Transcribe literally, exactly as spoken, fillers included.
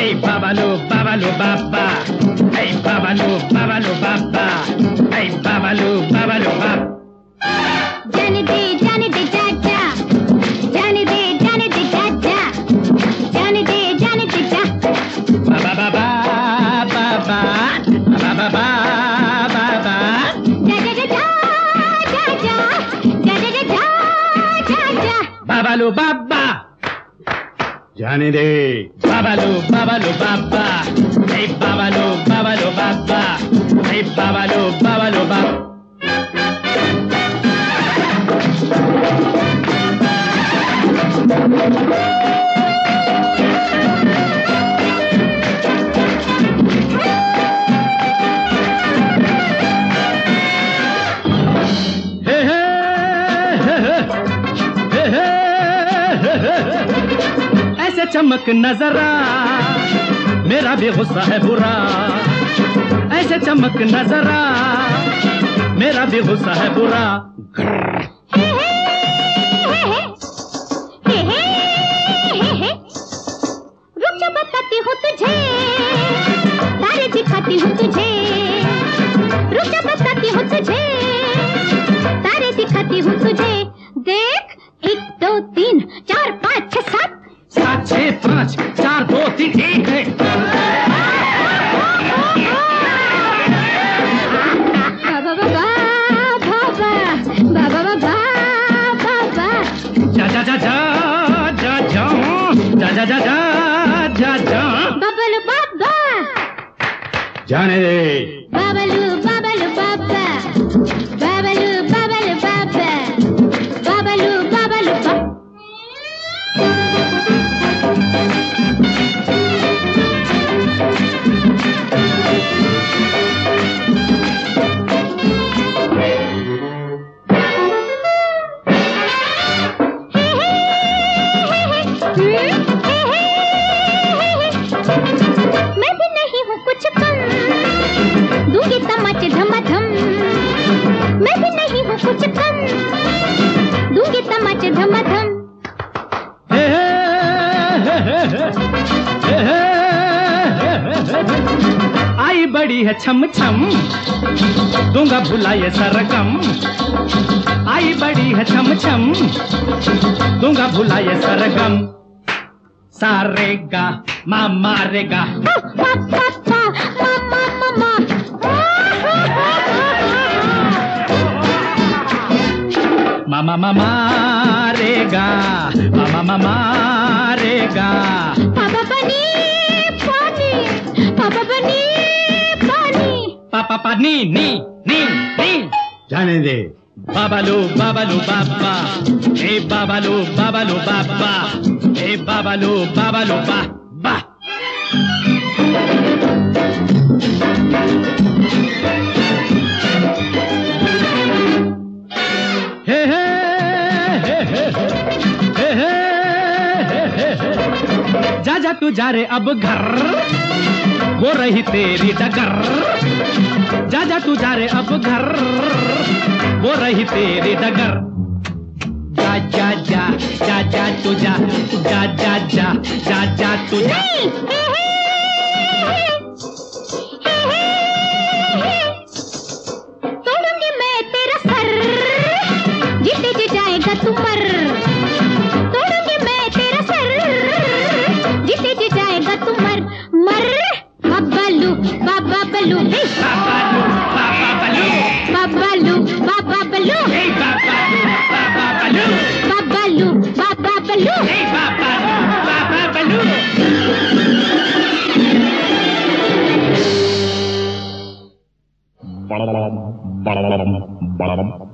Hey babalu, babalu, baba. Hey babalu, babalu, baba. Hey babalu, babalu, baba. जाने दे, जाने दे चाचा, जाने दे, जाने दे चाचा, जाने दे, जाने दे चा. Baba baba baba, baba baba baba. जा जा जा जा जा जा जा जा जा जा जा. Babalu baba. जाने दे. Babalu, babalu, baba. Hey babalu, babalu, baba. Hey babalu, babalu, baba. ऐसे चमक नजरा मेरा भी गुस्सा है बुरा. ऐसे चमक नजरा मेरा भी गुस्सा है बुरा. हे हे हे हे हे हे. रुक जा बताती हूँ तुझे, तारे दिखाती हूँ तुझे. रुक जा बताती हूँ तुझे, तारे दिखाती हूँ तुझे. देख एक दो तीन चार पाँच छह सात. सात छः पाँच चार दो तीन एक है. बाबा बाबा बाबा बाबा बाबा बाबा. जा जा जा जा जा जा जा जा जा जा जा जा. बबलू बाबा. जाने दे. बाबलू बाबलू बाबा. बाबलू बाबलू बाबा. बाबलू बाबलू बाबा. मैं भी नहीं हूँ कुछ कम, दूंगी तमाचे धमाधम. मैं भी नहीं हूँ कुछ कम, दूंगी तमाचे धमाधम. आई बड़ी है छम छम, दूंगा भुलाए सरगम. आई बड़ी है छम छम, दूंगा भुलाए सरगम. सारेगा माँ मारेगा. मामा मामा मारेगा, मामा मामा मारेगा. पापा बनी पानी, पापा बनी पानी. पापा पानी नी नी नी. जाने दे. बाबालू बाबालू बाबा. हे बाबालू बाबालू बाबा. हे बाबालू बाबालू बा बा. हे हे हे हे हे हे. जा जा तू जा रे अब घर, वो रही तेरी डगर. जा जा तू जा रे अब घर, वो रही तेरी डगर. जा जा जा जा जा तू जा जा जा जा जा जा तू जा. तोड़ूंगी मैं तेरा सर, जीते जी जाएगा तू मर. तोड़ूंगी मैं तेरा सर, जीते जी जाएगा तू मर. मर बाबालू बाबा बलू. बाबालू बाबा बलू. बाबालू बाबा बलू. हे बाबालू बाबा बलू. बाबालू बाबा बलू. हे बाबालू बाबा बलू. Ba-da-ba-dum, ba-da-ba-dum, ba-da-bum.